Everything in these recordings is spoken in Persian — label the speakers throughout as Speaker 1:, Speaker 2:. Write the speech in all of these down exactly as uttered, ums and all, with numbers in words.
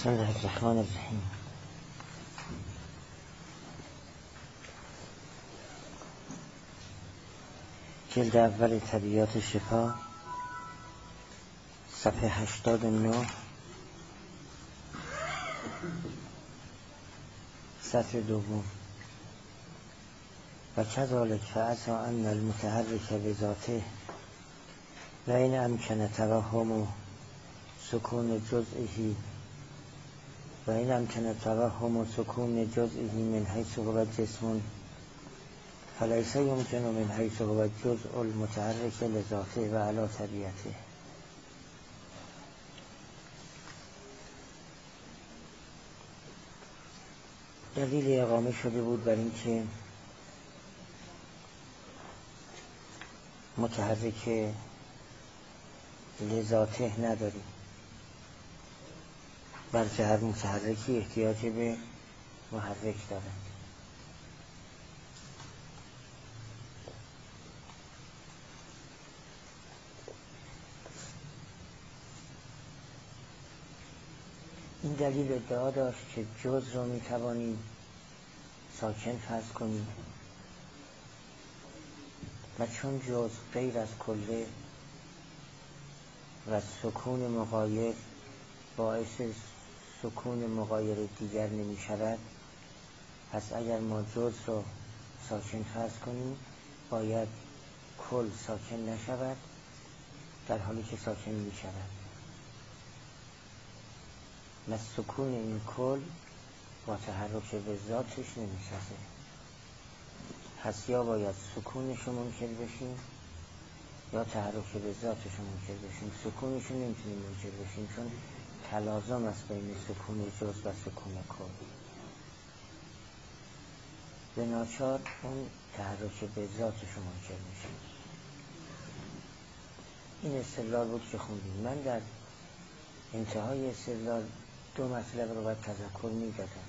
Speaker 1: بسم الله الرحمن الرحیم. جلد اول طبیعات شفا، صفحه هشتاد و نه، سطر دوم. و کذالک فعسا ان المتحرک بذاته و این امکن توهم سکون جزئی و این امکن توهم سکون جزئی من حیث هو جسم فلیس یمکن من حیث هو جزء المتحرک لذاته و علی طبیعته. دلیل اقامه شده بود بر این که متحرک لذاته نداریم، بلکه هر متحرکی احتیاج به محرک دارد. این دلیل ادعا داشت که جز رو میتوانیم ساکن فرض کنیم و چون جز غیر از کله و سکون مغایر باعث سکون مغایر دیگر نمی شود، پس اگر ما جز رو ساکن فرض کنیم باید کل ساکن نشود در حالی که ساکن می شود و سکون این کل با تحرک به ذاتش نمی سازه. پس یا باید سکونش رو منکر بشیم یا تحرک به ذاتش رو منکر بشیم. سکونش رو نمیتونیم منکر بشیم چون تلازم است بین سکون جز و سکون کل. به ناچار اون تحرک به ذاتش رو منکر میشیم. این استدلال بود که خوندیم. من در انتهای استدلال دو مطلب رو باید تذکر میدادم.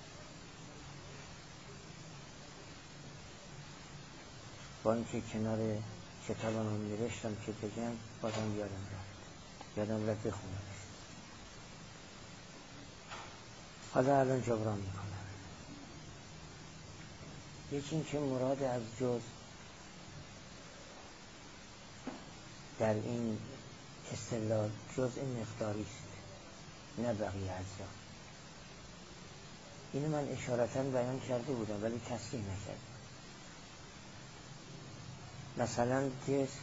Speaker 1: با اینکه کنار کتابم رو نوشتم که بگم بازم یادم رفت یادم رفت بخونم. حالا الان جبران میکنم. یکی این که مراد از جز در این اصطلاح جزء مقداری است نه بقیه اجزا. اینو من اشارتاً بیان کرده بودم ولی تصریح نکردم. مثلا جسم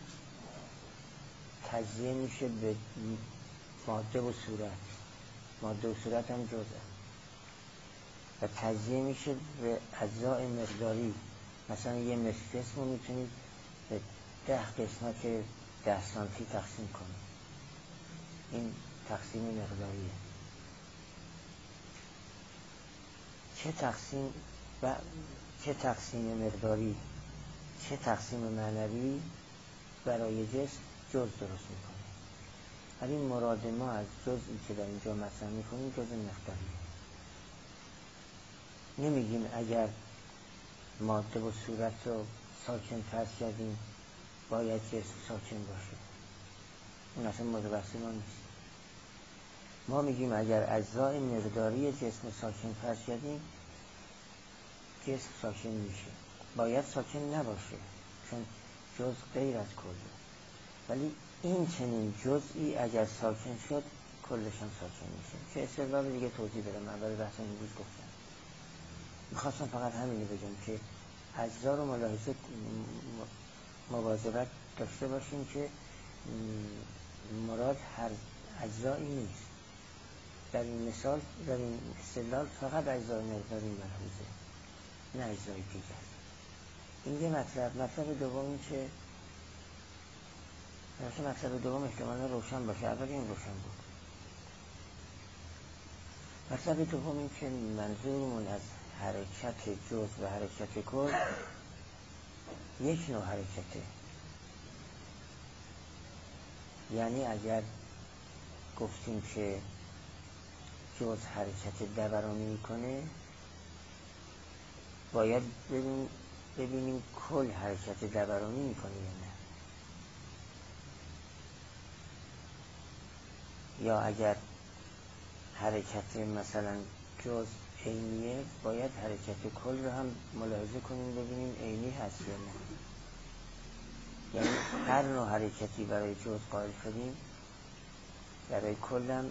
Speaker 1: تجزیه میشه به ماده و صورت، ماده و صورت هم جزء و تجزیه میشه به اجزای مقداری. مثلا یه متر جسم رو میتونید به ده قسمت ده سانتی تقسیم کنید. این تقسیم مقداریه. چه تقسیم و چه تقسیم مقداری چه تقسیم معنوی برای جسم جز درست میکنه. ولی مراد ما از جزئی که در اینجا مطرح میکنیم جز مقداریه. نمیگیم اگر ماده و صورت رو ساکن فرض کردیم باید جسم ساکن باشه. اون اصلا مورد بحث ما نیست. ما میگیم اگر اجزای مقداری جسم ساکن فرض کردیم جسم ساکن میشه. باید ساکن نباشه چون جز غیر از کله. ولی این چنین جزئی اگر ساکن شد کلش هم ساکن میشه. چه استدلال دیگه توضیح بدم. اول بحث امروز گفتم. میخواستم فقط همینو بگم که اجزا رو ملاحظه مواظبت داشته باشیم که مراد هر اجزایی نیست. در این مثال در این استدلال فقط اجزای مقداری ملحوظه نه اجزای دیگر. این یه مطلب. مطلب دوم این که مثلا مطلب دوم احتمالا روشن باشه. اولی این روشن بود. مطلب دوم این که منظورمون از حرکت جز و حرکت کل یک نوع حرکته. یعنی اگر گفتیم که جز حرکت دورانی میکنه باید ببینیم, ببینیم کل حرکت دورانی میکنه یا نه. یا اگر حرکت مثلا جز عینیه، باید حرکت کل رو هم ملاحظه کنیم ببینیم عینی هست یا نه. یعنی هر نوع حرکتی برای جز قائل شدیم برای کل هم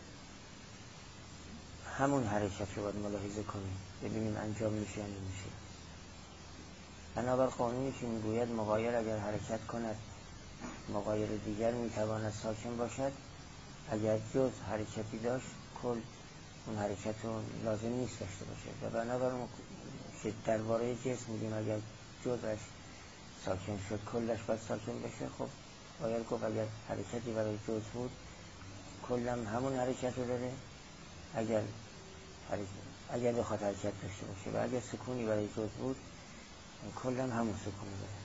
Speaker 1: همون حرکت رو باید ملاحظه کنیم ببینیم انجام میشه یا نمیشه. بنابر قانونی که میگوید مغایر اگر حرکت کند مغایر دیگر میتواند ساکن باشد، اگر جز حرکتی داشت کل اون حرکت رو لازم نیست داشته باشه. و بنابر که درباره جسم میگیم اگر جزش ساکن شد کلش باید ساکن بشه، خب باید گفت اگر حرکتی برای جز بود کلم همون حرکت رو داره اگر حرکت اگر بخواد حرکت داشته باشه، و اگر سکونی برای جز بود کلم همون سکونی داره.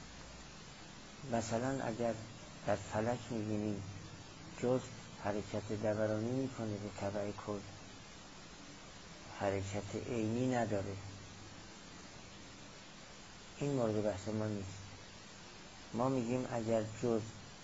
Speaker 1: مثلا اگر در فلک میبینیم جز حرکت دورانی میکنه به تبع کل، حرکت عینی نداره، این مورد بحث ما نیست. ما میگیم اگر جز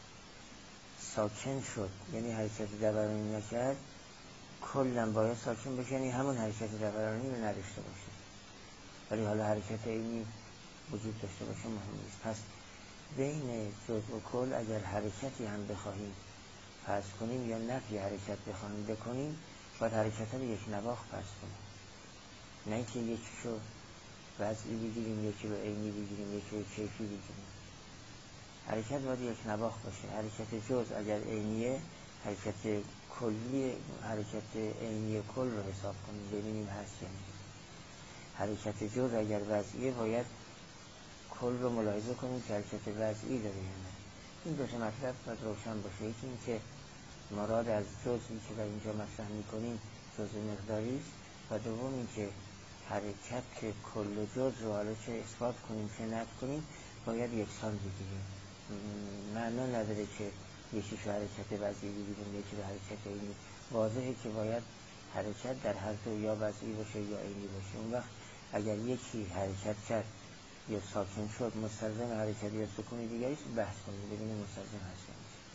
Speaker 1: ساکن شد یعنی حرکت دورانی نکرد کلم باید ساکن بشه، یعنی همون حرکت دورانی رو نداشته باشه، ولی حالا حرکت عینی وجود داشته باشه مهم نیست. پس بین جز و کل اگر حرکتی هم بخواهیم فرض کنیم یا نفی حرکت بخواهیم بکنیم باید حرکت رو یک نواخت فرض کنیم، نه اینکه یکی رو وضعی بگیریم یکی رو عینی بگیریم یکی رو کیفی بگیریم. حرکت باید یک نواخت باشه. حرکت جز اگر عینیه حرکت کلی حرکت عینی کل رو حساب کنیم ببینیم هست یا نیست. حرکت جز اگر وضعیه باید کل رو ملاحظه کنیم که حرکت وضعی داره یا نه. این دو تا مطلب باید روشن باشه. یکی این که مراد از جزئی که در اینجا مطرح می‌کنیم جزء مقداری است، و دوم این که حرکت کل و جز رو حالا چه اثبات کنیم چه نفی کنیم باید یکسان بگیریم. معنا نداره که یکی رو حرکت وضعی بگیریم یکی رو حرکت عینی. واضحه که باید حرکت در هر دو یا وضعی باشه یا عینی باشه. اون وقت اگر یکی حرکت کرد یا ساکن شد مستلزم حرکت یا سکون دیگری است بحث کنیم ببینیم مستلزم هست یا نیست.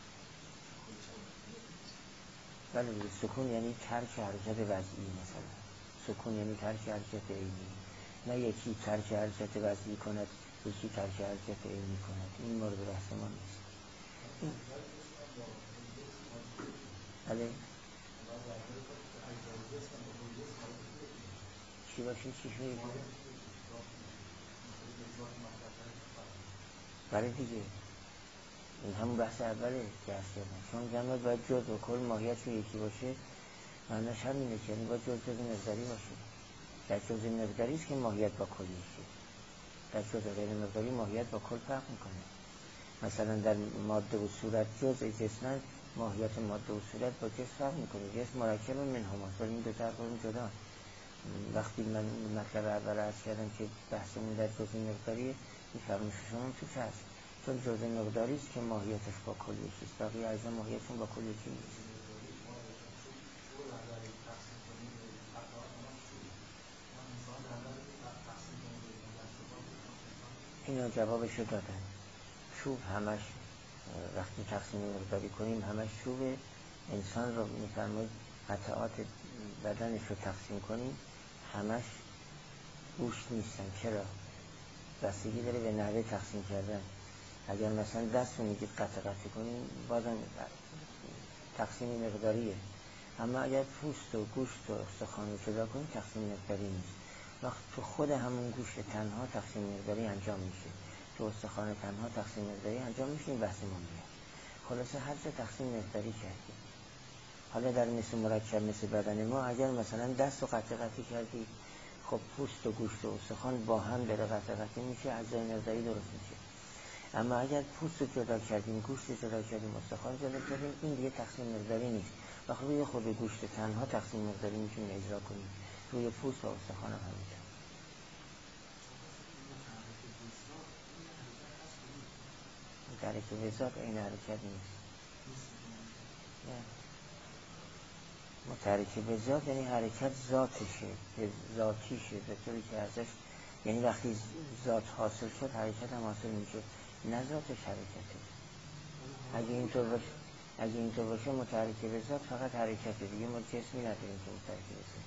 Speaker 1: ولی سکون یعنی ترک حرکت وضعی، مثلا سکون یعنی ترک حرکت عینی، نه یکی ترک حرکت وضعی کند یکی ترک حرکت عینی کند. این مورد بحث ما نیست. بله چی باشه چی شوید بله دیگه این همون بحث اوله که هست کردن. چون جمعه باید جز و کل ماهیت رو یکی باشه، معنیش همینه که یعنی باید جز جز مقداری باشه. در جز مقداری است که ماهیت با کل یکیه. در جز غیر مقداری ماهیت با کل فرق میکنه. مثلا در ماده و صورت جزء جسمن ماهیت ماده و صورت با جسم فرق میکنه. جسم مرکب منهماست ولی این دو تا فرق جدا. وقتی من مطلب اول عرض کردم که بحثمون در جزء مقداریه، این فرموش شما توش هست، چون جزء مقداری است که ماهیتش با کل یکیست، بقیه اجزا ماهیتشون با کل یکی نیست. اینا جوابشو دادن. چوب همش وقتی تقسیم مقداری کنیم همش چوبه. انسان رو میفرماید قطعات بدنش رو تقسیم کنیم همش گوشت نیستن. چرا؟ بستگی داره به نحوه تقسیم کردن. اگر مثلا دست رو میگید قطع قطع کنیم بازم تقسیم مقداریه، اما اگر پوست و گوشت و استخوان رو جدا کنیم تقسیم مقداری نیست. وقت تو خود همون گوشت تنها تقسیم مقداری انجام میشه، تو استخوان تنها تقسیم مقداری انجام میشه. این بحث ما میاد. خلاصه هر جا تقسیم مقداری کردیم. حالا در مثل مرکب مثل بدن ما اگر مثلا دست رو قطع قطع کردی، خب پوست و گوشت و استخوان با هم بره قطع قطع میشه، اجزای مقداری درست میشه. اما اگر پوست رو جدا کردیم گوشت رو جدا کردیم استخوان جدا کردیم این دیگه تقسیم مقداری نیست. وقت روی خود گوشت تنها تقسیم مقداری میتونیم اجرا کنیم، روی پوست و استخوان هم همینطور. درک به ذات این حرکت نیست. نه متحرک به ذات یعنی حرکت ذاتشه، ذاتیشه، به طوری که ازش یعنی وقتی ذات حاصل شد حرکت هم حاصل میشه، نه ذاتش حرکته. اگه اینطور باشه اگه اینطور باشه متحرک به ذات فقط حرکت دیگه، ما جسمی نداریم که متحرک به ذات.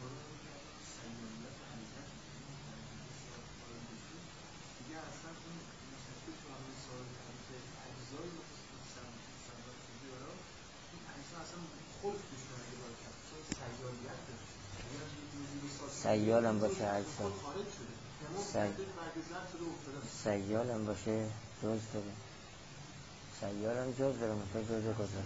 Speaker 1: سیال هم باشه اجزا، سیال هم باشه جز داره، سیال هم جز داره، مثلا جز گذاره.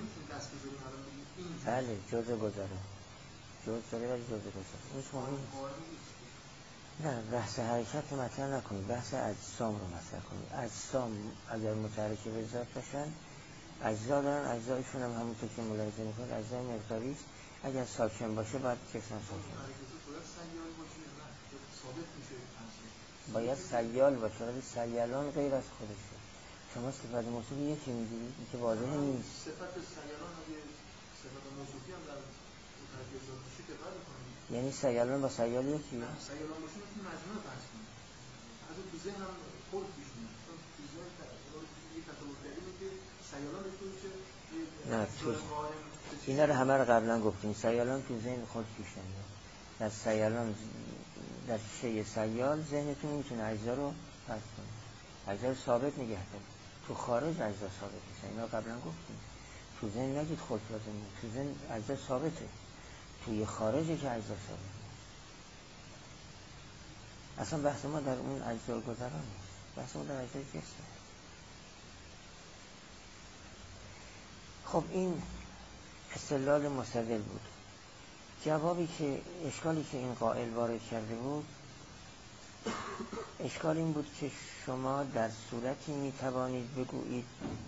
Speaker 1: بله جز گذاره، جز داره ولی جز گذاره هیچ مهم نه. بحث حرکت رو مطرح نکنید، بحث اجسام رو مطرح کنید. اجسام اگر متحرک به ذات باشن اجزا دارن، اجزایشون هم همونطور که ملاحظه میکنید اجزای مقداری است. اگر ساکن باشه باید جسم ساکن باید سیال باشه، ولی سیالان غیر از خودشه. شما صفت موصوف یکی میگیرید که واضح نیست.
Speaker 2: صفت سیالان اگه صفت موصوفی هم در متحرک به ذات باشه که بعد میکنید،
Speaker 1: یعنی سیالان با سیال یکی؟
Speaker 2: نه سیالان باشه مثل مجموعه فرض کنید. از اون تو ذهن هم خود پیش میاد، چون تو ذهن یک تصور کردیم که سیالان بهتون که
Speaker 1: نه اینا رو همه رو قبلا گفتیم. سیالان تو ذهن خود پیش نمیاد. در سیالان در شیء سیال ذهنتون میتونه اجزا رو فرض کنه، اجزا رو ثابت نگه داره. تو خارج اجزا ثابت میشه، اینا قبلا گفتیم. تو ذهن نگید خود لازم نیست، تو ذهن اجزا ثابته، توی خارجه که اجزا ثابته. اصلا بحث ما در اون اجزا گذران نیست، بحث ما در اجزای جسمه. خب این استدلال مستدل بود. جوابی که اشکالی که این قائل وارد کرده بود، اشکال این بود که شما در صورتی میتوانید بگویید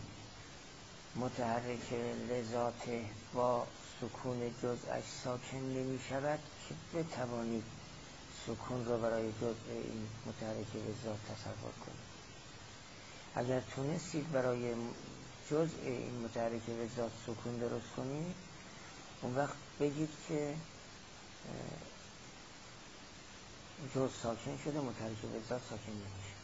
Speaker 1: متحرک لذات با سکون جزءش ساکن نمی شود که بتوانید سکون را برای جزء این متحرک لذات تصور کنید. اگر تونستید برای جزء این متحرک لذات سکون درست کنید، اون وقت بگید که جزء ساکن شده، متحرک لذات ساکن نمیشه.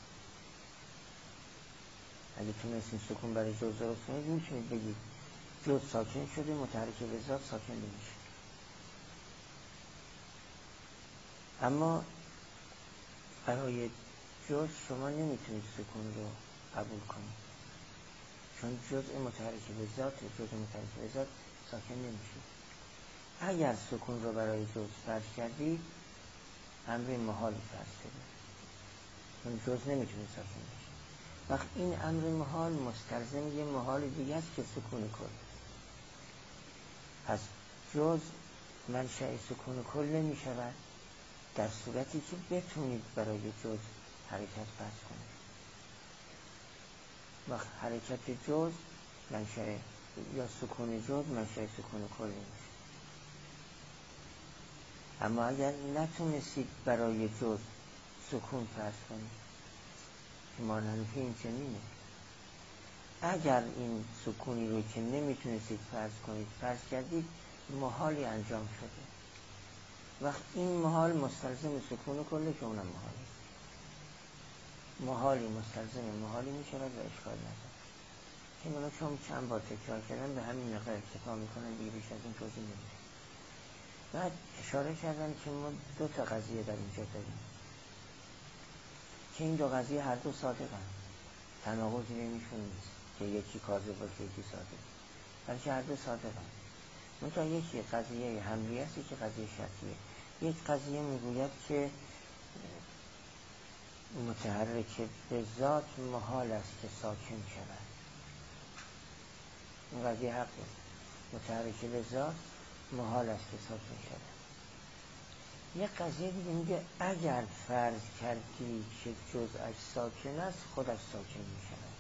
Speaker 1: اگه تونستید سکون برای جزء درست کنید، میتونید بگید جزء ساکن شده، متحرک لذات ساکن نمیشه. اما برای جزء شما نمیتونید سکون رو قبول کنید، چون جزء متحرک لذات جزء متحرک لذات ساکن نمیشه. اگر سکون رو برای جزء فرض کردید، امر محال فرض شده، چون جزء نمیتونه ساکن بشه. وقت این امر محال مستلزم یه محال دیگه است که سکون کل. پس جزء منشأ سکون کل نمی شود در صورتی که بتونید برای جزء حرکت فرض کنید. وقت حرکت جزء منشأ یا سکون جزء منشأ سکون کل نمیشه. اما اگر نتونستید برای جزء سکون فرض کنید، که مانند این چنینه، اگر این سکونی رو که نمیتونستید فرض کنید فرض کردید، محالی انجام شده. وقت این محال مستلزم سکون کله که اونم محالی محالی مستلزم محالی میشود و اشکال نداره. که من چون چند بار تکرار کردم به همین نقل اکتفا میکنم، دیگه بیش از این توضیح نمیده. بعد اشاره کردم که ما دو تا قضیه در اینجا داریم که این دو قضیه هر دو صادقن، تناقضی نمیشون نیست که یکی کاذب باشه یکی صادق، بلکه هر دو صادقن. منتها یکی قضیه حملی است، یکی قضیه شرطیه. یک قضیه میگوید که متحرک به ذات محال است که ساکن شود. این قضیه حق است، متحرک به ذات محال است که ساکن شود. یک قضیه دیگه میگه اگر فرض کردی که جزءش ساکن است، خودش ساکن میشود.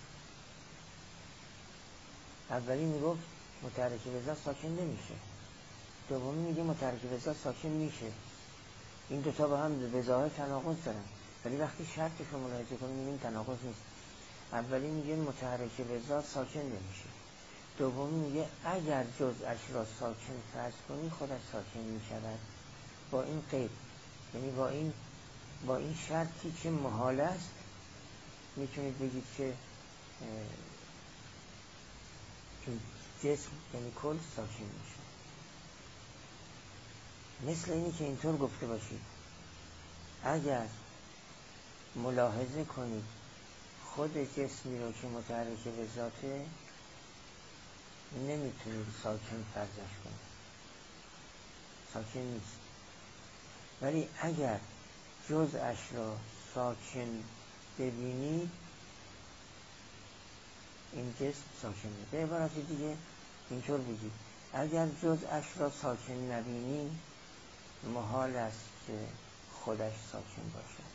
Speaker 1: اولی میگفت متحرک به ذات ساکن نمیشه، دومی میگه متحرک به ذات ساکن میشه. این دوتا با هم به ظاهر تناقض دارن، ولی وقتی شرطش رو ملاحظه کنیم میگیم تناقض نیست. اولی میگه متحرک به ذات ساکن نمیشه، دومی میگه اگر جزءش را ساکن فرض کنی خودش ساکن میشود. با این قید، یعنی با این با این شرطی که محال است، میتونید بگید که این جسم یعنی کل ساکن میشه. مثل اینی که اینطور گفته باشید اگر ملاحظه کنید خود جسمی رو که متحرک به ذاته نمیتونید ساکن فرضش کنید، ساکن نیست. ولی اگر جزءش را ساکن ببینید این جسم ساکن میشه. به عبارت دیگه اینطور بگید اگر جزءش را ساکن نبینی محال است که خودش ساکن باشد.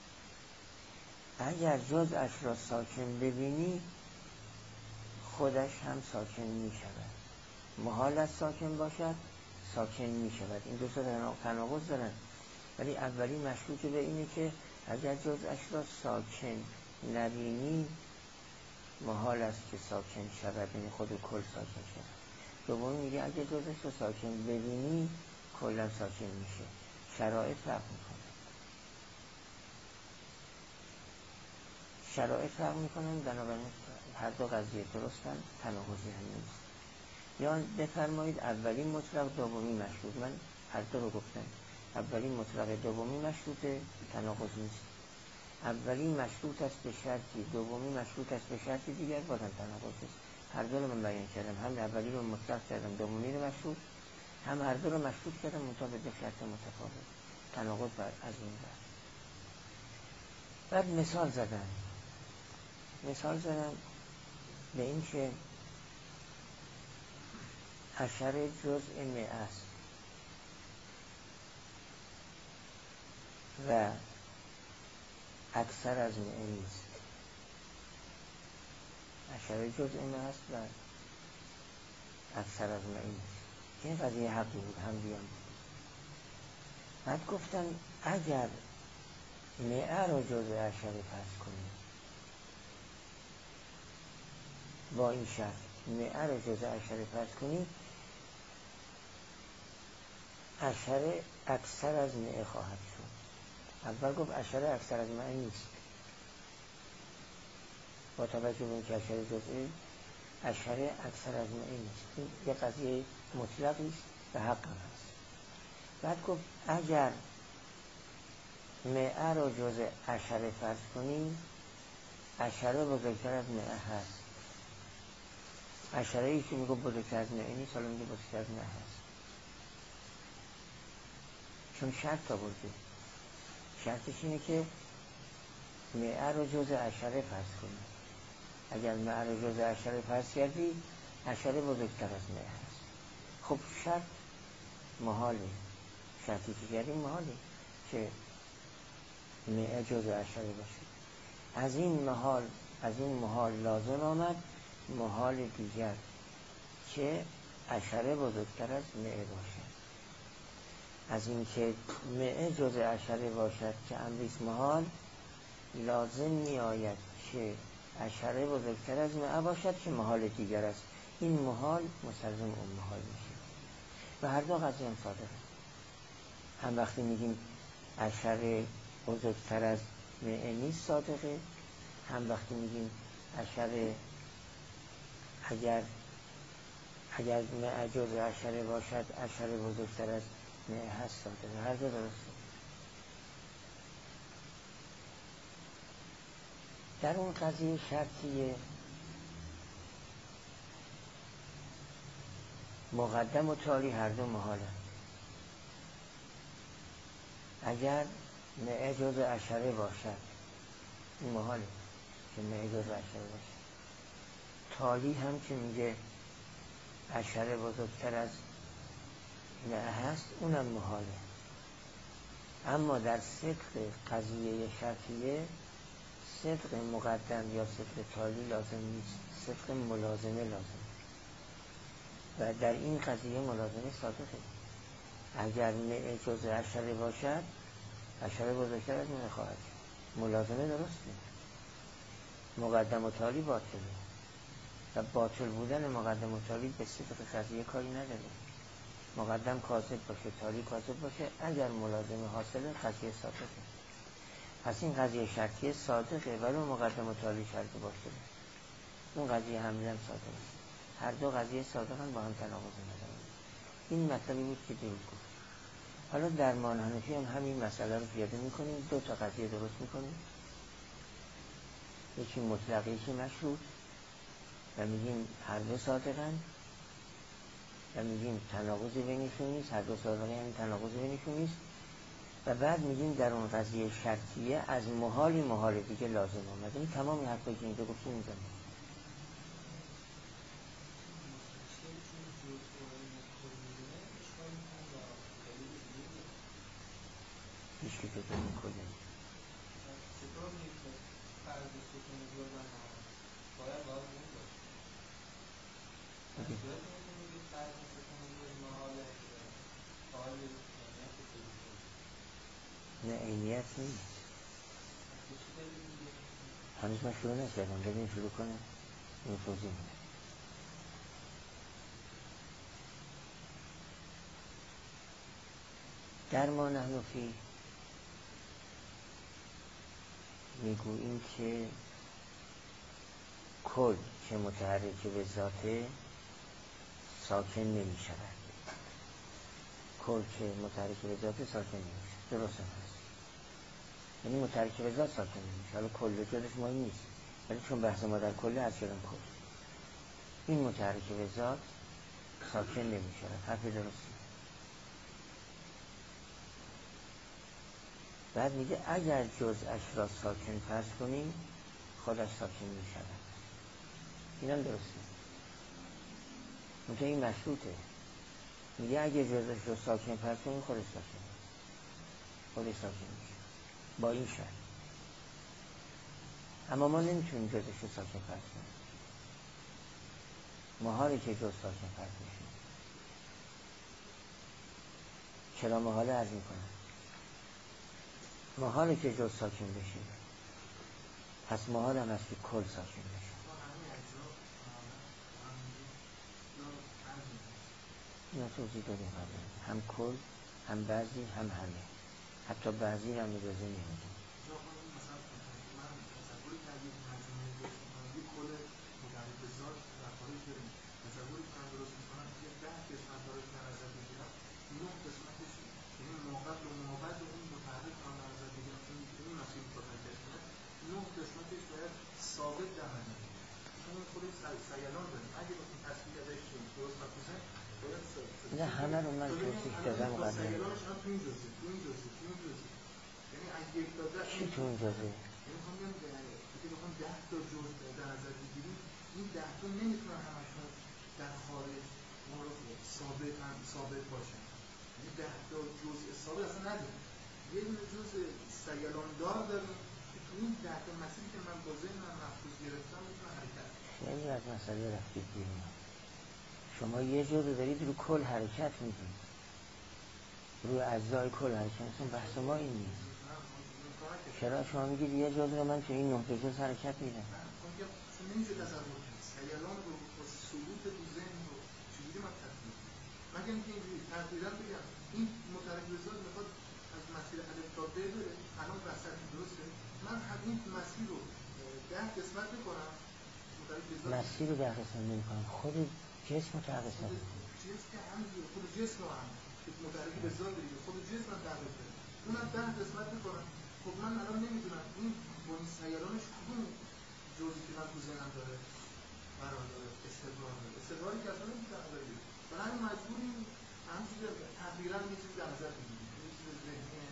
Speaker 1: اگر جزءش را ساکن ببینی خودش هم ساکن می شود. محال است ساکن باشد، ساکن می شود. این دو تا تناقض دارن. ولی اولی مشروط به اینه که اگر جزءش را ساکن نبینی محال است که ساکن شود، یعنی خود کل ساکن شود. دومی میگه اگر جزءش را ساکن ببینی کلا ساکن میشه. شرایط فرق میکنه. شرایط فرق میکنن، بنابراین هر دو قضیه درستن، تناقضی هم نیست. یا بفرمایید اولی مطلق دومی مشروط. من هر دو رو گفتم. اولی مطلق دومی مشروطه، تناقض نیست. اولی مشروط است به شرطی، دومی مشروط است به شرطی دیگر، بازم تناقض نیست. هر دو رو من بیان کردم، هم اولی رو مطلق کردم، دومی رو مشروط، هم هر دو رو مشروط کردم مطابق به شرط متفاوت. تناقض بر از این بر. بعد مثال زدم. مثال زدم به این که عشره جزء مئه است و اکثر از مئه نیست. عشره جزء مئه است و اکثر از مئه نیست. این قضیه حقی بود، هم بیان بود. بعد گفتم اگر مئه را جزء عشره فرض کنیم با این شرط، مئه را جزء عشره فرض کنیم عشره اکثر از مئه خواهد شد. اول گفت عشره اکثر از مئه نیست، با توجه به اینکه عشره جزئی عشره اکثر از مئه نیست. این یه قضیه مطلقی است و حق هم هست. بعد گفت اگر مئه را جزء عشره فرض کنیم عشره بزرگتر از مئه هست. عشره ای که میگه بزرگتر از مئه نیست، حالا میگه بزرگتر از مئه هست، چون شرط آورده. شرطش اینه که مئه رو جزء عشره فرض کنی. اگر مئه رو جزء عشره فرض کردی عشره بزرگتر از مئه هست. خب شرط محاله، شرطی که کردیم محاله که مئه جزء عشره باشه. از این محال از این محال لازم آمد محال دیگر که عشره بزرگتر از مئه باشد. از این که مئه جزء عشره باشد که امریست محال، لازم می آید که عشره بزرگتر از مئه باشد که محال دیگر است. این محال مستلزم اون محال میشه و هر دو قضیه هم صادقه. هم وقتی میگیم عشره بزرگتر از مئه نیست صادقه، هم وقتی میگیم عشره اگر اگر مئه جزء عشره باشد عشره بزرگتر از مئه هست صادقه. هر دو درسته. در اون قضیه شرطیه مقدم و تالی هر دو محاله. اگر مئه جزء عشره باشد این محاله که مئه جزء عشره باشد. تالی هم که میگه عشره بزرگتر از مئه هست اونم محاله. اما در صدق قضیه شرطیه صدق مقدم یا صدق تالی لازم نیست، صدق ملازمه لازم و در این قضیه ملازمه صادقه. اگر مئه جزء عشره باشد عشره بزرگتر از مئه خواهد شد. ملازمه درسته. مقدم و تالی باطله و باطل بودن مقدم و تالی به صدق قضیه کاری نداره. مقدم کاذب باشه تالی کاذب باشه، اگر ملازمه حاصله قضیه صادقه. پس این قضیه شرطیه صادقه ولی مقدم و تالی شرط باشه، اون قضیه حملی هم صادقه. هر دو قضیه صادقاً با هم تناقض ندارن. این مطلبی بود که دیروز گفت. حالا درمان حنفی هم همین مسئله رو پیاده میکنیم، دو تا قضیه درست میکنیم، یکی مطلق یکی مشروط، و میگیم هر دو صادقاً، و میگیم تناقضی بینشون نیست، هر دو صادقاً یعنی تناقضی بینشون نیست، و بعد میگیم در اون قضیه شرطیه از محالی محال دیگه لازم آمده. این تمام حرفایی که اینجا گفتیم میزنیم. هیچ که جدا میکنه
Speaker 3: چطور میشه فرض ستون جدا باید باید اون باشه صورت میتون میگید فرض ستون جدا محاله حال عینیت
Speaker 1: نه عینیت نیست. هنوز من شروع نکردم، بدین شروع کنم این توضیح میدم. در ما نحنفی میگوییم که کل که متحرک به ذاته ساکن نمی شود. کل که متحرک به ذاته ساکن نمی شود. درست هست. یعنی متحرک به ذات ساکن نمی شود. حالا کل جدش مهم نیست، ولی چون بحث ما در کله از شدن کل، این متحرک به ذات ساکن نمی شود. حرف درستی. بعد میگه اگر جزءش را ساکن فرض کنیم خودش ساکن می شود. این هم درسته. منطقه این مشروطه. میگه اگر جزءش را ساکن فرض کنیم خودش ساکن خودش ساکن می شود با این شرط. اما ما نمیتونیم جزءش را ساکن فرض کنیم. محاله که جز ساکن فرض میشه. چرا محاله عرض میکنم؟ محاله که جز ساکن بشه، پس محال هم هست که کل ساکن بشه. اینا توضیح دادیم قبل. هم کل، هم بعضی، هم همه. حتی بعضی هم اجازه نمیدیم.
Speaker 2: مثلا من تصور کردیم مجموعه درست میکنم یک کل متعلق به ذات در خارج داریم. تصور کنم درست میکنم که ده قسمت ها رو که در نظر بگیرم، نه قسمتش یعنی مابعد و مابعد اون متحرک رو در نظر بگیرم، این مسیر رو حرکت کنه، نه قسمتش باید ثابت در نظر بگیرم. چون این خودش سیلان داریم. اگه بخون تصویر ازش درست نکنه باید ثابت.
Speaker 1: نه همه رو من توضیح دادم قبل.
Speaker 2: سیلانش هم تو این جزه، تو این جزه، تو این جزه. یعنی اگه یک تا ده
Speaker 1: چی تو این جزه؟
Speaker 2: یعنی میخوام بگم اگه بخوام ده تا جزء در نظر بگیریم، این ده تا نمیتونن همشون در خارج ثابت هم ثابت باشن. یعنی ده تا جزء ثابت اصلا نداریم. یه دونه جزء سیلان دار داریم که تو این ده تا مسیری که من با ذهنم محفوظ گرفتم میتونه حرکت کنه.
Speaker 1: خیلی از مسئله رفتید بیرون. شما یه جور رو دارید رو کل حرکت میدید، روی اجزای کل حرکت میدید. بحث ما این نیست. چرا شما میگید یه جور رو من تو این نقطه جز حرکت میدم؟
Speaker 2: چون نمیشه تصور کنید سیلان رو با ثبوت تو ذهن رو چجوری من تصور کنم؟ مگر اینکه اینجوری تقریبا بگم این متحرک به ذات میخواد از مسیر الف تا ب بره، الان وسط درسته، من همین مسیر رو ده قسمت بکنم.
Speaker 1: مسیر رو ده قسمت نمی‌کنم، خود جسم رو ده قسمت می‌کنم.
Speaker 2: جسم که همینجوره، خود جسم رو هم که متحرک به ذات دیگه، خود جسم هم ده قسمت، اونم ده قسمت می‌کنم. خب من الان نمیدونم این با این سیارانش کدوم جزئی که من تو ذهنم داره قرار داره استقرار داره، استقراری که اصلا نمی‌تونم نظر بگیرم. برای همین مجبوریم همینجوری تقریبا یه چیز در نظر بگیریم، یه چیز ذهنیه.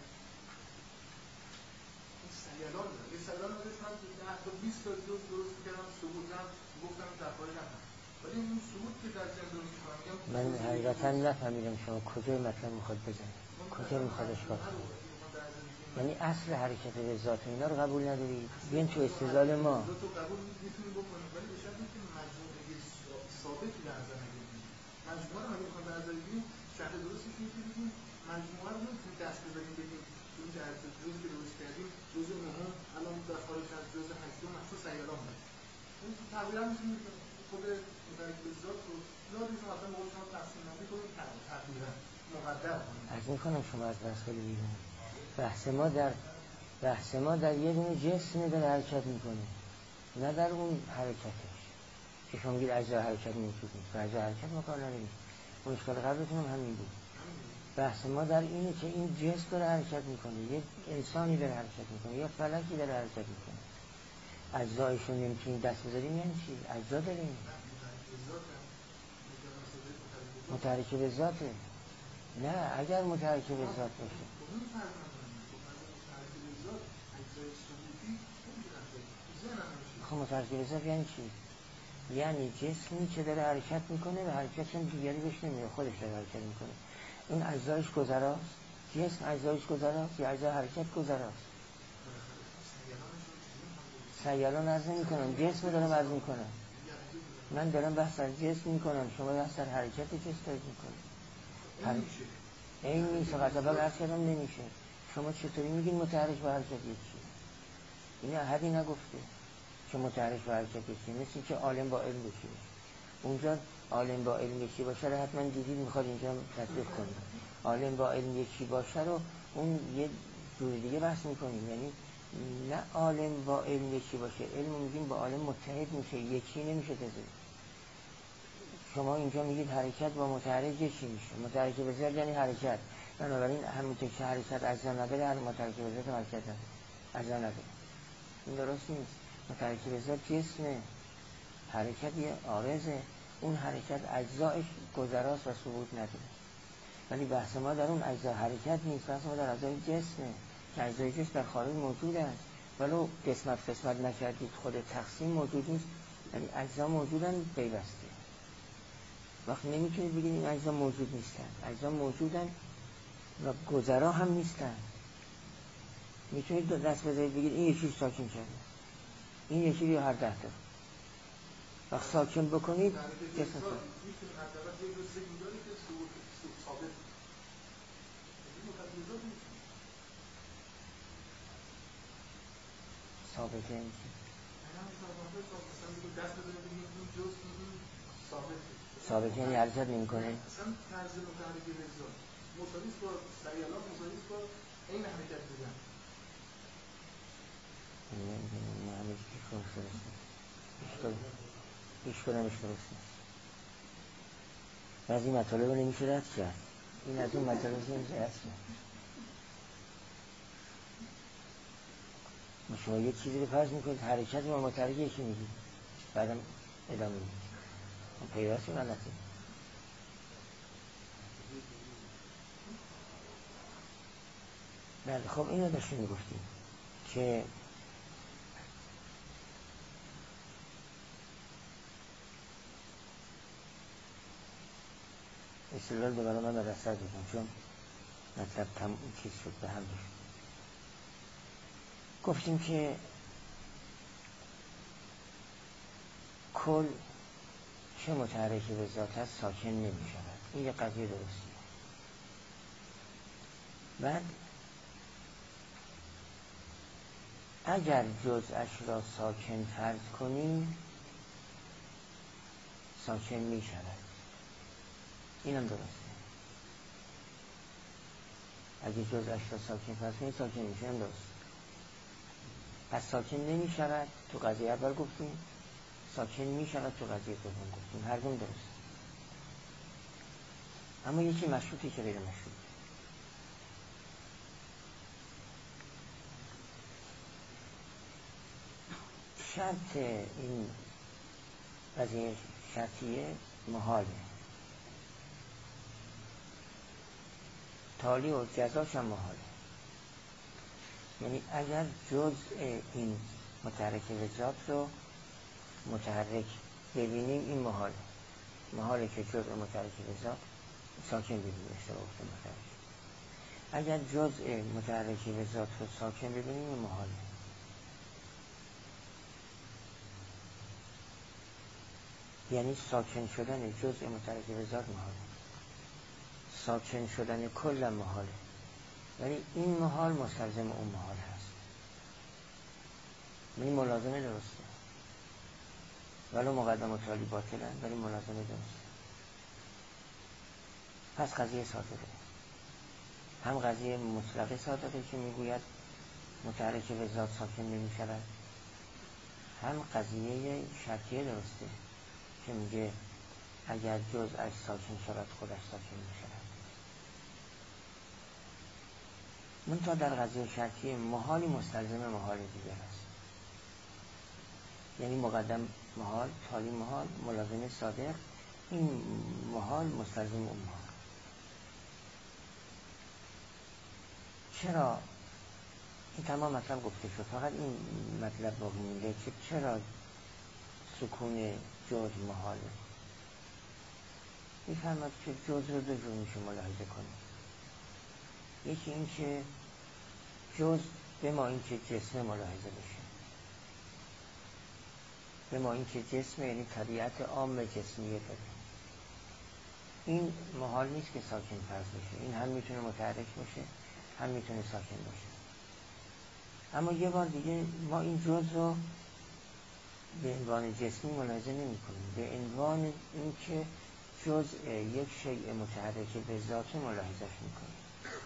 Speaker 2: این سیاران داره، یه سیاران رو من ده تا بیست تا جز درست می‌کردم، ثبوتم گفتم در خارج نکنم. ولی این ثبوت که در ذهن درست می‌کنم میگم
Speaker 1: من حقیقتاً نفهمیدم شما کجای مطلب می‌خواد بزنید، کجا می‌خواد اشکال کنید. یعنی اصل حرکت به ذات اینا رو قبول ندارید؟ بیان تو استدلال ما
Speaker 2: ذات رو قبول می‌تونیم بکنیم، ولی به شرطی که مجموعه ثابتی در نظر نگیریم. مجموعه رو اگه بخوایم در نظر بگیریم، شرط درستش اینه که بگیم مجموعه رو نمی‌تونیم دست بزنیم بگیم اون جهت جزئی که درست کردیم جزء نهم الان در خارج از جزء هشتم محسوب سیالان باشه. اون تقریبا می‌تونیم خود متحرک به ذات رو ذاتشون اصلا با شما تقسیم بندی کنیم تقریبا مقدر کنیم.
Speaker 1: از می‌کنم شما از بحث خیلی بیرون. بحث ما در بحث ما در یه دونه جسمی داره حرکت میکنه، نه در اون حرکتش. که شما میگید اجزا حرکت موجود نیست. اجزا حرکت ما کار نداریم. مشکل قبلتون هم همین بود. بحث ما در اینه که این جسم داره حرکت میکنه، یه انسانی داره حرکت میکنه، یا فلکی داره حرکت میکنه. اجزایشون نمیتونیم دست بذاریم یعنی چی؟ اجزا داریم. متحرک به ذاته. نه اگر متحرک به ذات باشه. خب متحرک به ذات یعنی چی؟ یعنی جسمی که داره حرکت میکنه و حرکتشون دیگری بهش نمیاد، خودش داره حرکت میکنه. این اجزایش گذراست. جسم اجزایش گذراست یا اجزای حرکت گذراست. سیالان عرض نمیکنم، جسم دارم عرض میکنم. من دارم بحث از جسم میکنم، شما بحث از حرکت جسم دارید میکنید. این نیست، فقط اول عرض کردم نمیشه. شما چطوری میگین متحرک و حرکت یکی؟ این احدی نگفته که متحرک و حرکت یکی. مثل که عالم با علم یکی باشه. اونجا عالم با علم یکی باشه رو حتما دیدید، میخواد اینجا تطبیق کنیم. عالم با علم یکی باشه رو اون یه جور دیگه بحث میکنیم. یعنی نه عالم با علم یکی باشه، علم میگیم با عالم متحد میشه، یکی نمیشه تازه. شما اینجا میگید حرکت با متحرک یکی میشه. متحرک به ذات یعنی حرکت. بنابراین همونطور که حرکت اجزا نداره، هر متحرک به ذات حرکت نداره، اجزا نداره. این درست نیست. متحرک به ذات جسمه، حرکت یه عارضه. اون حرکت اجزایش گذراست و ثبوت نداره. ولی بحث ما در اون اجزا حرکت نیست، بحث ما در اجزای جسمه که اجزای جسم در خارج موجود است. ولو قسمت قسمت نکردید خود تقسیم موجود نیست، یعنی اجزا موجودن پیوسته. وقت نمیتونید بگید این اجزا موجود نیستن. اجزا موجودن و گذرا هم نیستن. میتونید دست بذارید بگید این یکی ساکن کرده، این یکی یا هر ده تا. وقت ساکن بکنید جسم ساکن. ثابته این چی؟ ثابته یعنی حرکت نمی کنه؟
Speaker 2: اصلا طرز متحرک رضا مساویس با سیالان، مساویس با این حرکت بودن.
Speaker 1: نه همه چیز کنست درسته، هیچ کنمش درسته. از این مطالب رو نمیشه رد کرد. این از اون مطالب رو نمیشه رد کرد. شما یه چیزی رو فرض میکنید حرکت و متحرک یکی میگید، بعدم ادامه میگید. پیوسته غلطه. بله خب اینو داشتیم میگفتیم که استدلال به برای من مدرسه دیدم، چون مطلب تم چیز شد به هم داشت. گفتیم که کل چه متحرک به ذات هست ساکن نمی شود. این یه قضیه درستیه. بعد اگر جزءش را ساکن فرض کنیم ساکن می شود. این هم درسته. اگر جزءش را ساکن فرض کنیم ساکن می شود. درست. پس ساکن نمی شود تو قضیه اول گفتیم، ساکن می شود تو قضیه دوم گفتیم. هر دوم درست. اما یکی مشروطی که غیر مشروط. شرط این قضیه شرطیه محاله. تالی و جزاش هم محاله. یعنی اگر جزء این متحرک به ذات رو متحرک ببینیم این محاله. محاله که جزء متحرک به ذات ساکن ببینیم. اشتباه گفتم متحرک. اگر جزء متحرک به ذات رو ساکن ببینیم این محاله. یعنی ساکن شدن جزء متحرک به ذات محاله. ساکن شدن کل محاله. یعنی این محال مستلزم اون محال هست. یعنی ملازمه درسته. ولو مقدم تالی باطلن ولی ملازمه درسته. پس قضیه صادقه. هم قضیه مطلق صادقه که میگوید متحرک به ذات ساکن نمی شود، هم قضیه شرطیه درسته که میگه اگر جز از ساکن شود خودش ساکن میشود. منتها در قضیه شرطی محالی مستلزم محال دیگر است. یعنی مقدم محال، تالی محال، ملازم صادق، این محال مستلزم اون محال. چرا این تمام مطلب گفته شد، فقط این مطلب باقی مونده که چرا سکون جز محاله. میفهمد که جز رو دو جور میشه ملاحظه کنیم. یکی این که جز به ما این که جسم ملاحظه بشه، به ما این که جسم یعنی طبیعت عام جسمیه داره. این محال نیست که ساکن فرض بشه، این هم میتونه متحرک باشه هم میتونه ساکن باشه. اما یه بار دیگه ما این جز رو به عنوان جسمی ملاحظه نمی کنیم، به عنوان این که جزء یک شیء متحرک به ذات ملاحظش می کنیم.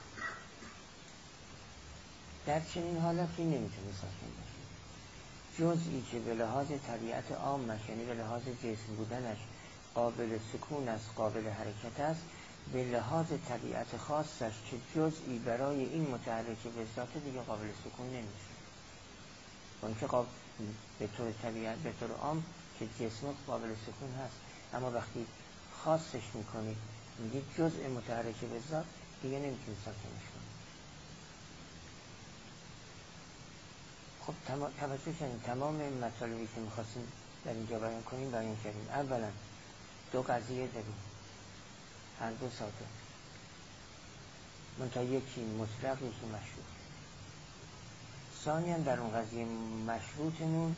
Speaker 1: در چنین حالتی نمیتونه ساکن باشه. جزئی که به لحاظ طبیعت عامش یعنی به لحاظ جسم بودنش قابل سکون است، قابل حرکت است، به لحاظ طبیعت خاصش که جزئی برای این متحرک به ذات دیگه قابل سکون نمیشه. اون که قابل به طور طبیعت به طور عام که جسم قابل سکون هست، اما وقتی خاصش میکنید میگید جزء متحرک به ذات دیگه نمیتونید ساکنش کنید. خب توجه کنید تمام مطالبی که میخواستیم در اینجا بیان کنیم بیان کردیم. اولا دو قضیه داریم، هر دو ساده، منتها یکی مطلق یکی مشروط. ثانیاً در اون قضیه مشروطمون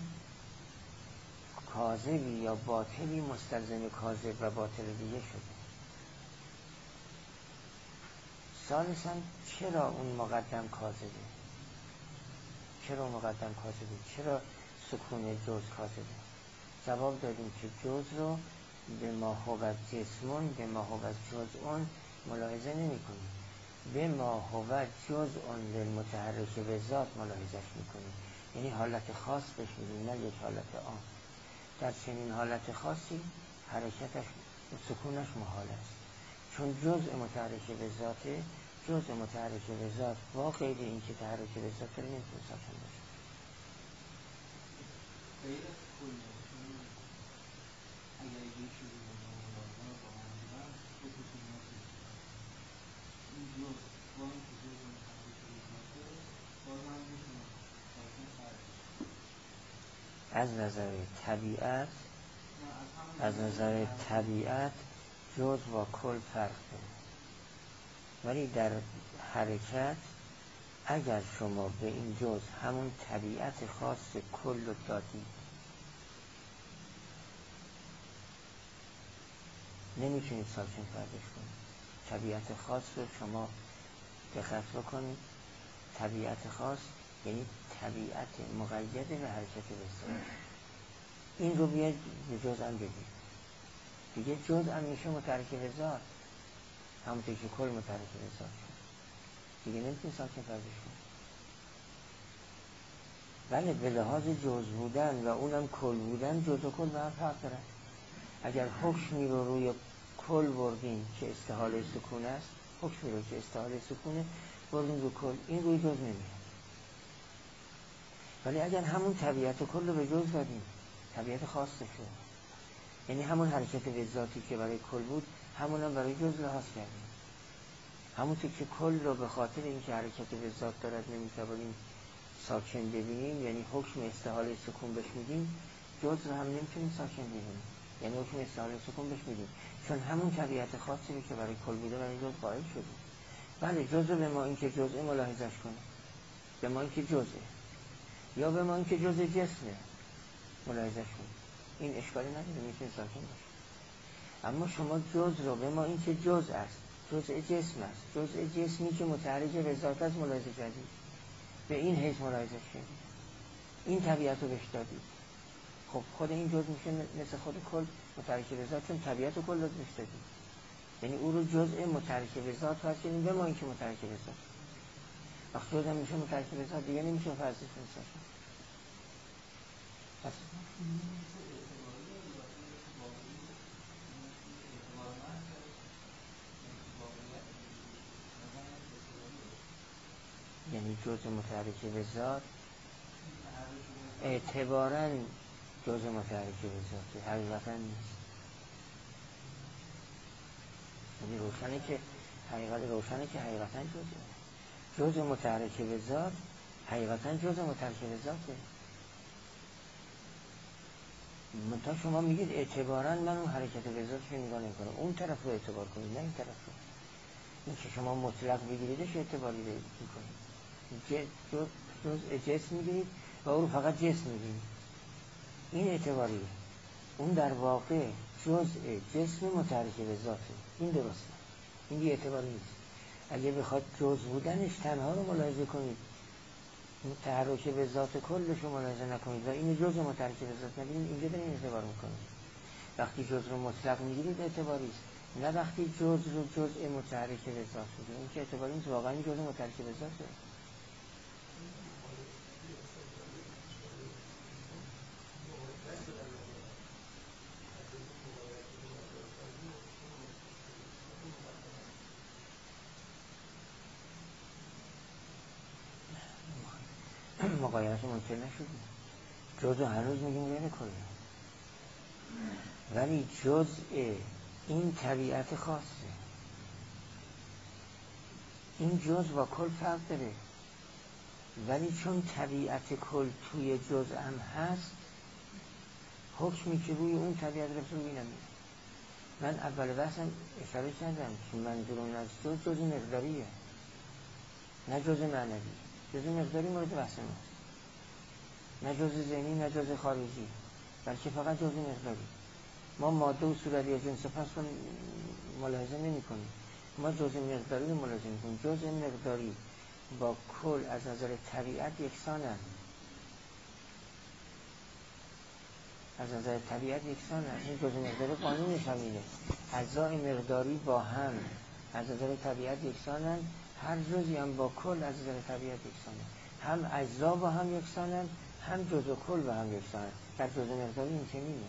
Speaker 1: کاذبی یا باطلی مستلزم کاذب و باطل دیگه شده. ثالثاً چرا اون مقدم کاذبه؟ چرا اون مقدم کاذبه؟ چرا سکون جز کاذبه؟ جواب دادیم که جز رو به ما هو جسمون به ما هو جزءون ملاحظه نمی کنیم، به ما هو جزءون للمتحرک به ذات ملاحظش می کنیم، یعنی حالت خاص بهش میدیم نه یک حالت عام. در چنین حالت خاصی حرکتش و سکونش محال است، چون جزء متحرک به ذاته. جزء متحرک به ذات با قید این که تحرک به ذات رو نمیتونه ساکن باشه.
Speaker 3: غیر کل اگر یکی رو ملاحظه با هم بودن دو خصوصیت این جز با این که جز متحرک به ذاته باز هم میتونه ساکن فرض
Speaker 1: از نظر طبیعت از نظر طبیعت جز و کل فرق داره، ولی در حرکت اگر شما به این جز همون طبیعت خاص کل رو دادید نمیتونید ساکن فرضش کنید. طبیعت خاص رو شما دقت بکنید، طبیعت خاص یعنی طبیعت مقید به حرکت بسیار. این رو بیاید به جز هم بگید دیگه، جز هم میشه متحرک به ذات، همونطور که کل متحرک به ذات شد دیگه نمیتونید ساکن فرضش کنید. بله به لحاظ جز بودن و اونم کل بودن جز و کل به هم فرق دارن. اگر حکمی رو روی کل بردیم که استحاله سکون است، حکمی رو که استحاله سکونه بردیم رو کل، این روی جز نمیاد. ولی اگر همون طبیعت کل رو به جز دادیم، طبیعت خاص شد، یعنی همون حرکت به ذاتی که برای کل بود همون هم برای جز لحاظ کردیم. همونطور که کل رو به خاطر اینکه حرکت به ذات دارد نمیتوانیم ساکن ببینیم، یعنی حکم استحاله سکون بهش میدیم، جز رو هم نمیتونیم ساکن ببینیم، یعنی حکم استحاله سکون بهش میدیم، چون همون طبیعت خاصی که برای کل بوده برای جز قائل شدیم. بله جز رو به ما اینکه جزء ملاحظش کنه، به ما اینکه جزء، یا به ما اینکه جزء جسمه ملاحظش کنه، این اشکالی نداره، میتونه ساکن باشه. اما شما جز رو به ما اینکه جزء است، جزء جسم است، جزء جسمی که متحرک به ذات است ملاحظه کردید، به این حیث ملاحظه کردید، این طبیعت رو بهش دادید. خب خود این جز میشه مثل خود کل متحرک به ذات، چون طبیعت رو کل رو بهش دادید، یعنی او رو جزء متحرک به ذات فرض کردیم به ما اینکه متحرک به ذات. وقتی جز هم میشه متحرک به ذات دیگه نمیشه فرض کنید. پس یعنی جزء متحرک به ذات اعتباراً جزء متحرک به ذات حقیقتاً نیست. یعنی روشنه که حقیقت روشنه که حقیقتاً جزء جزء متحرک به ذات حقیقتاً جزء متحرک به ذاته. منتها شما میگید اعتباراً من اون حرکت به ذاتش نگاه نمی‌کنم، اون طرف رو اعتبار کنید نه این طرف رو. این که شما مطلق بگیریدش اعتباری میکنید، جز جزء جسم میگیرید و اون رو فقط جسم میگیرید، این اعتباریه. اون در واقع جزء جسم متحرک به ذاته، این درسته، این دیگه اعتباری نیست. اگه بخواد جزء بودنش تنها رو ملاحظه کنید، تحرک به ذات کلش رو ملاحظه نکنید و این جزء متحرک به ذات نگیرید، اینجا دارین اعتبار میکنید. وقتی جزء رو مطلق میگیرید اعتباری است، نه وقتی جزء رو جزء متحرک به ذات میگیرید، این که اعتباری نیست، واقعا این جزء متحرک به ذاته. مقایرش منکر نشدیم، جزء هنوز میگیم بین کله، ولی جزء این طبیعت خاصه، این جزء با کل فرق داره، ولی چون طبیعت کل توی جزء هم هست، حکمی که روی اون طبیعت رفت روی نمیده. من اول بحثم اشاره کردم که منظورم از جزء جزء مقداریه، نه جزء معنوی. جزء مقداری مورد بحث ما، نه جزء ذهنی نه جزء خارجی، بلکه فقط جزء مقداری. ما ماده و صورت یا جنس پس رو ملاحظه نمی کنیم، ما جزء مقداری رو ملاحظه می کنیم. جزء مقداری با کل از نظر طبیعت یکسانند، از نظر طبیعت یکسانند. این جزء مقداری قانونش همینه، اجزای مقداری با هم از نظر طبیعت یکسانند، هر جزئی هم با کل از نظر طبیعت یکسانند، هم اجزا با هم یکسانند، هم جزء کل با هم یکسانند. در جزء مقداری این چنینه.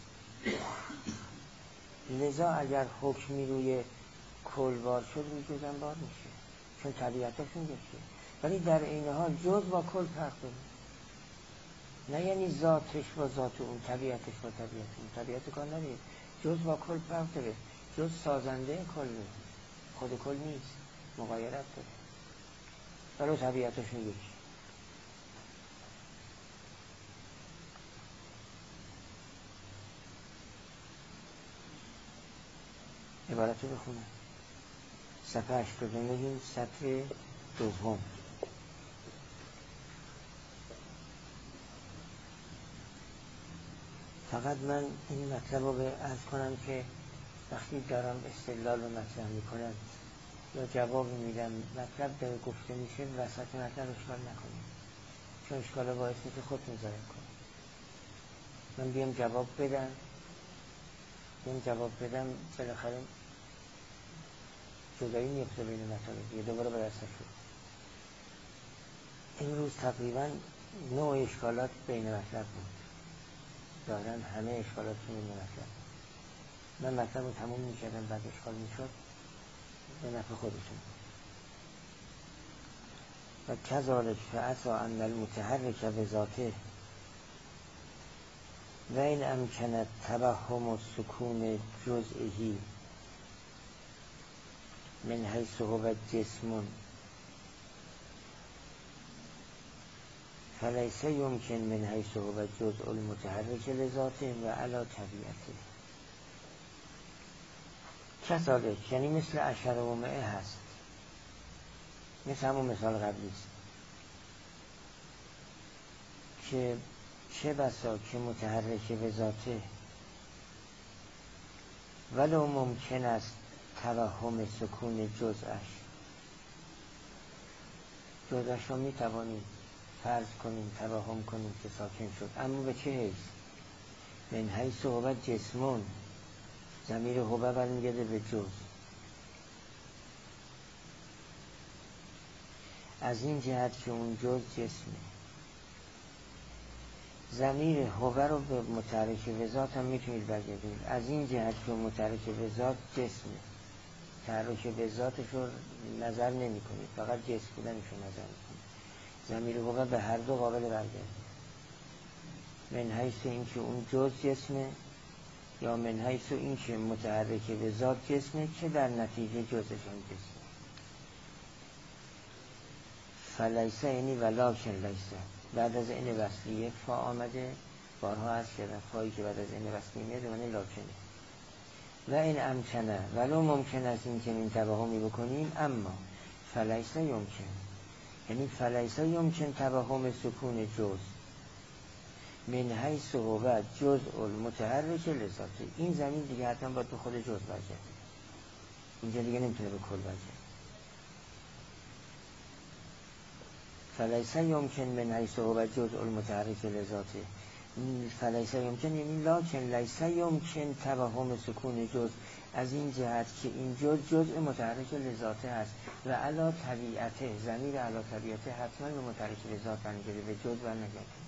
Speaker 1: لذا اگر حکمی روی کل بار شد روی جزء هم بار میشه، چون طبیعتشون یکیه. ولی در این حال جزء با کل فرق داره، نه یعنی ذاتش با ذات اون، طبیعتش با طبیعت اون، طبیعت کار نداره. جزء با کل فرق داره، جزء سازنده کله، خود کل نیست، مغایرت داره، ولی طبیعتشون یکی. عبارت رو بخونم، صفحه هشتاد و نه سطر دوم. فقط من این مطلب رو به عرض کنم که وقتی دارم استدلال رو مطرح میکنم یا جواب میدم، مطلب داره گفته میشه وسط مطلب اشکال نکنیم، چون اشکال باعث میشه خودتون ضایع کنیم. من بیام جواب بدم بیام جواب بدم بالاخره جدایی میفته بین مطالب، یه دوباره به دست شد. امروز تقریبا نوع اشکالات بین مطلب بود، دارن همه اشکالات بین مطلب. من مطلب رو تموم میکردم، بعد اشکال میشد به نفع خودشون. و کذالک فعسا ان المتحرک بذاته و این امکند توهم و سکون جزئی من حیث هو جسم فلیس یمکن من حیث هو جزء المتحرک لذاته و علی طبیعته. کذالک یعنی مثل عشره و مئه هست، مثل همون مثال قبلی است که چه بسا که متحرک به ذاته ولو ممکن است توهم سکون جزءش، جزءش رو می توانیم فرض کنیم توهم کنیم که ساکن شد، اما به چه حیث؟ من حیث هو جسمون، ضمیر هو برمیگرده به جز، از این جهت که اون جز جسمه. ضمیر هو رو به متحرک به ذات هم میتونید برگردید، از این جهت که متحرک به ذات جسمه، تحرک به ذاتش رو نظر نمی کنید، فقط جسم بودنش رو نظر می کنید. ضمیر هو به هر دو قابل برگرد، من حیث این که اون جز جسمه یا من حیث این که متحرک به ذات جسمه که در نتیجه جزش هم جسمه. فلیسه یعنی ولکن لیسه، بعد از این وصلیه فا آمده، بارها هست کردن فایی که بعد از این وصلیه میاد معنی لاکنه. و این امکنه ولو ممکن است این که این توهمی بکنیم، اما فلیسه یمکن، یعنی فلیسه یمکن توهم سکون جز من حیث هو جزء المتحرک لذاته. این زمین دیگه حتما باید به خود جز برگرده، اینجا دیگه نمیتونه به کل برگرده. فلیسه یمکن من حیث هو جزء المتحرک لذاته، فلیسه یمکن یعنی لکن لیسه یمکن توهم سکون جز، از این جهت که این جز جزء متحرک لذاته هست و علا طبیعته، ضمیر علا طبیعته حتما به متحرک لذات برمیگرده، به جز برنگرده.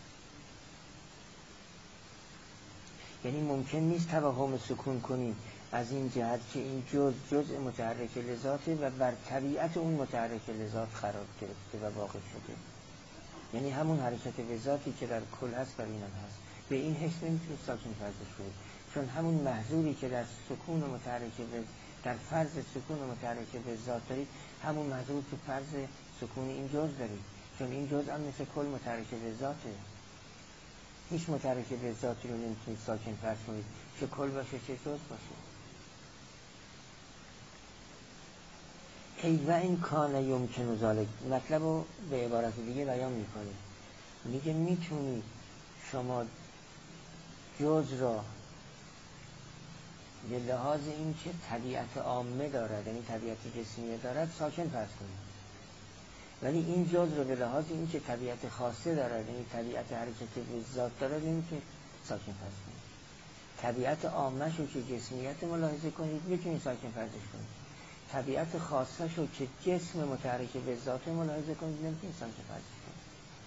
Speaker 1: یعنی ممکن نیست توهم سکون کنیم از این جهت که این جز جزء متحرک لذاته و بر طبیعت اون متحرک لذات قرار گرفته و واقع شده. یعنی همون حرکت به ذاتی که در کل هست بر اینم هست. به این حس نمیتونید ساکن فرضش کنید، چون همون محذوری که در سکون متحرک به در فرض سکون متحرک به ذات دارید، همون محذور تو فرض سکون این جز دارید، چون این جز هم مثل کل متحرک به ذاته. هیچ متحرک به ذاتی رو نمیتونید ساکن فرض کنید، چه کل باشه چه جز باشه. ای و این کان یمکن ذالک، مطلب رو به عبارت دیگه بیان میکنه، میگه میتونید شما جز را به لحاظ این که طبیعت عامه دارد، یعنی طبیعت جسمیه دارد، ساکن فرض کنید، ولی این جز را به لحاظ این که طبیعت خاصه دارد، یعنی طبیعت حرکت به ذات دارد، نمیتونید ساکن فرض کنید. طبیعت عامه شو که جسمیت ملاحظه کنید میتونید ساکن فرضش کنید، طبیعت خاصه شو که جسم متحرک به ذات ملاحظه کنید نمیتونید ساکن فرضش کنید.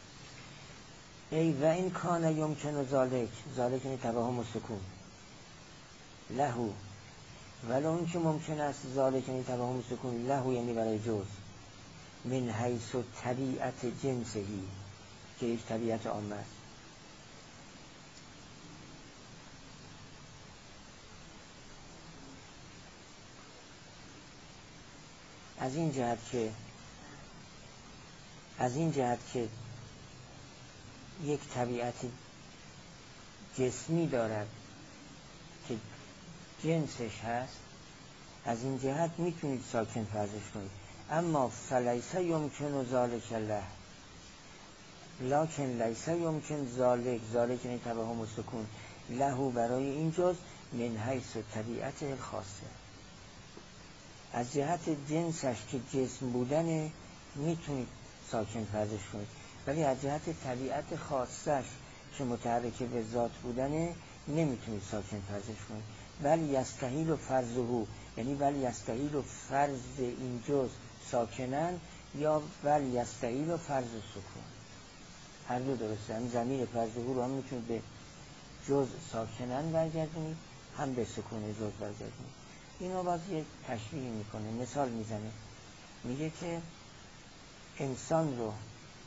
Speaker 1: ای و این کان یمکن ذالک، ذالک یعنی توهم و سکون، لهو ولو اون که ممکن است ذالک یعنی توهم و سکون، لهو یعنی برای جز، من حیث طبیعت جنسهی که یک طبیعت عامه است. از این جهت که از این جهت که یک طبیعت جسمی دارد که جنسش هست، از این جهت میتونید ساکن فرضش کنید. اما فلیسه یمکن ذالک له، لکن لیسه یمکن ذالک، ذالک یعنی توهم و سکون، لهو برای این جز، من حیث طبیعت الخاصه، از جهت جنسش که جسم بودن میتونید ساکن فرضش کنید، ولی از جهت طبیعت خاصش که متحرک به ذات بودن نمیتونید ساکن فرضش کنید. بل یستحیل و فرضه، یعنی بل یستحیل و فرض این جز ساکنن، یا بل یستحیل و فرض سکون، هر دو درسته. هم ضمیر فرضه رو هم میتونید به جز ساکنن برگردونید، هم به سکون جز برگردونید. اینو باز یک تشبیه میکنه، مثال میزنه، میگه که انسان رو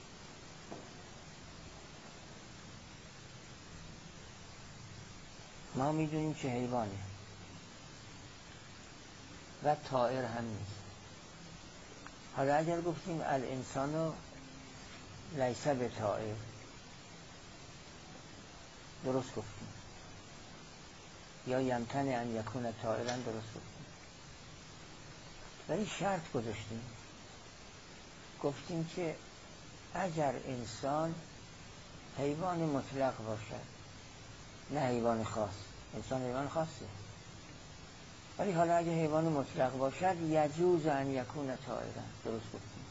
Speaker 1: ما میدونیم که حیوانه و طائر هم نیست. حالا اگر گفتیم الانسان لیسه به طائر، درست گفتیم، یا یمتن ان یکون طائرا، درست گفتیم، ولی شرط گذاشتیم، گفتیم که اگر انسان حیوان مطلق باشد، نه حیوان خاص، انسان حیوان خاصه، ولی حالا اگر حیوان مطلق باشد یجوز ان یکون طائرا، درست گفتیم.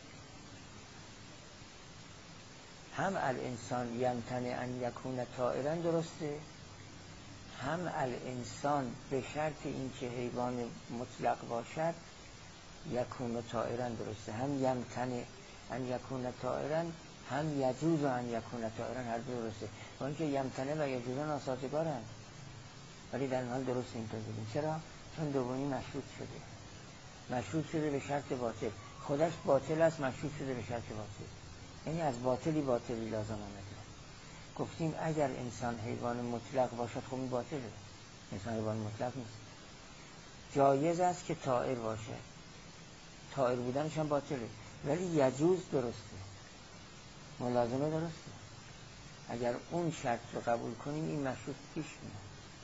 Speaker 1: هم الانسان یمتن ان یکون طائرا درسته، هم الانسان به شرط این که حیوان مطلق باشد یکون طائرا درسته، هم یمتن ان یکون طائرا هم یجوز ان یکون طائرا، هر دو درسته. اون که یمتنه و یجوزا ناسازگارن، ولی در حال درست اینطور بودیم. چرا؟ چون دومی مشروط شده، مشروط شده به شرط باطل، خودش باطل است، مشروط شده به شرط باطل. یعنی از باطلی باطلی لازم آمده. گفتیم اگر انسان حیوان مطلق باشد خب این باطله، انسان حیوان مطلق نیست. جایز است که طائر باشه، طائر بودنش هم باطله، ولی یجوز درسته، ملازمه درسته. اگر اون شرط رو قبول کنیم این مشروط پیش میاد.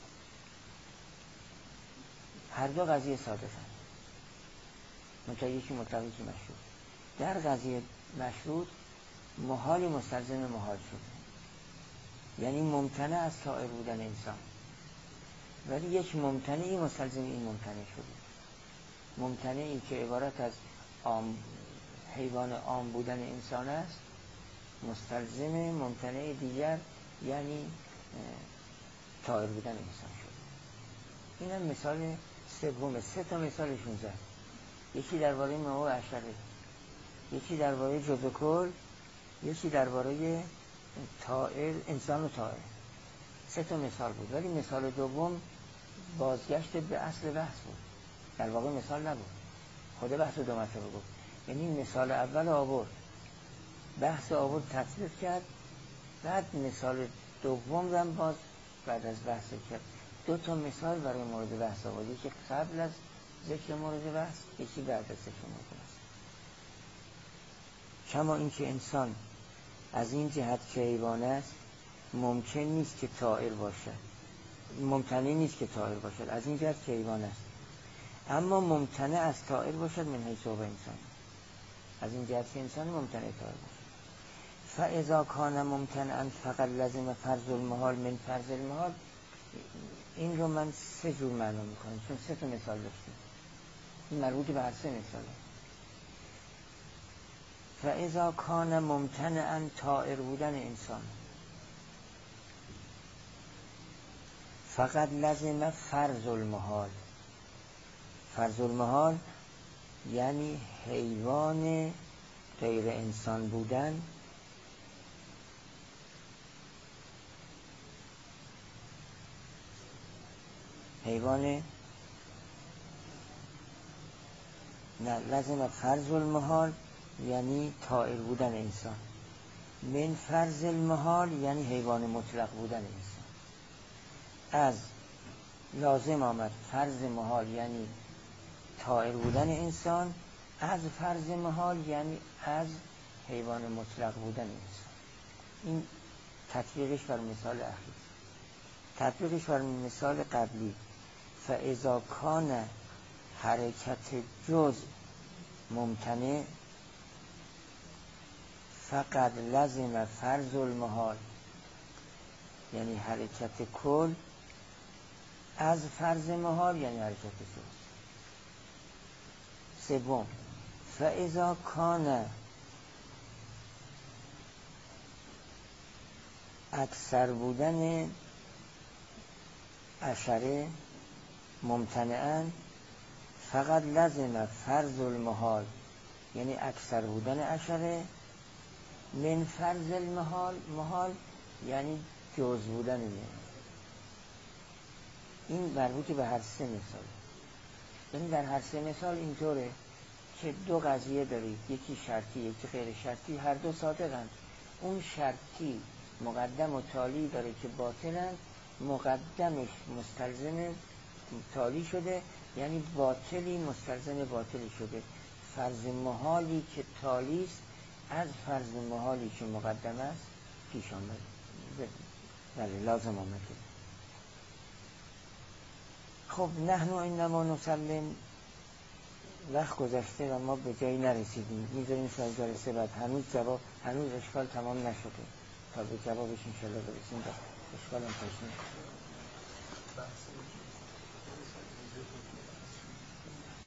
Speaker 1: هر دو قضیه صادقه، منتها یکی مطلق یکی مشروط. در قضیه مشروط محالی مستلزم محال شده، یعنی ممتنع از طائر بودن انسان، ولی یک ممتنعی مستلزم این ممتنع شده. ممتنعی که عبارت از عام حیوان عام بودن انسان است مستلزم ممتنع دیگر یعنی طائر بودن انسان شده. این هم مثال سوم، سه تا مثالشون زد. یکی درباره نوع اشره، یکی درباره جزء کل، یکی درباره طائر، انسان و طائر. سه تا مثال بود، ولی مثال دوم بازگشت به اصل بحث بود، در واقع مثال نبود، خود بحث دو مرتبه گفت. یعنی مثال اول آورد، بحث آورد تطبیق کرد، بعد مثال دوم رو باز بعد از بحث کرد. دو تا مثال برای مورد بحث آورد، یکی قبل از ذکر مورد بحث، یکی بعد از ذکر مورد بحث. کما اینکه انسان از این جهت که حیوان است ممکن نیست که طائر باشد، ممتنع نیست که طائر باشد، از این جهت که حیوان است، اما ممتنع از طائر باشد من حیث هو انسان، از این جهت که انسان ممتنع طائر باشد. فاذا کان ممتنعا فقط لازم فرض المحال من فرض المحال. این رو من سه جور معنا میکنم چون سه تا مثال داشتیم، این مربوط به هر سه مثاله. فاذا کان ممتنعا طائر بودن انسان فقط لازم فرض المحال. فرض المحال یعنی حیوان غیر انسان بودن حیوان نه لازم فرض المحال یعنی طائر بودن انسان، من فرض المحال یعنی حیوان مطلق بودن انسان. از لازم آمد فرض محال یعنی طائر بودن انسان، از فرض محال یعنی از حیوان مطلق بودن انسان. این تطبیقش بر مثال اخیر. تطبیقش بر مثال قبلی فاذا کان حرکت جزء ممتنع فقط لازم فرض المحال یعنی حرکت کل، از فرض محال یعنی حرکت جزء. سوم فاذا کان اکثر بودن اشره ممتنعاً فقط لازم فرض المحال یعنی اکثر بودن اشره من فرض المحال، محال یعنی جزء بودن نه. این مربوط به هر سه مثال. یعنی در هر سه مثال اینطوره که دو قضیه دارید، یکی شرطی یکی غیر شرطی، هر دو صادقند. اون شرطی مقدم و تالی داره که باطلند، مقدمش مستلزم تالی شده یعنی باطلی مستلزم باطلی شده. فرض محالی که تالی است از فرض محالی که مقدم است پیش آمد، بله لازم آمده. خب نحن اینما نسلم، وقت گذشته و ما به جایی نرسیدیم، میذاریم شاید جلسه بعد. هنوز جواب هنوز اشکال تمام نشده، تا به جوابش انشالله برسیم. اشکال هم تشنیم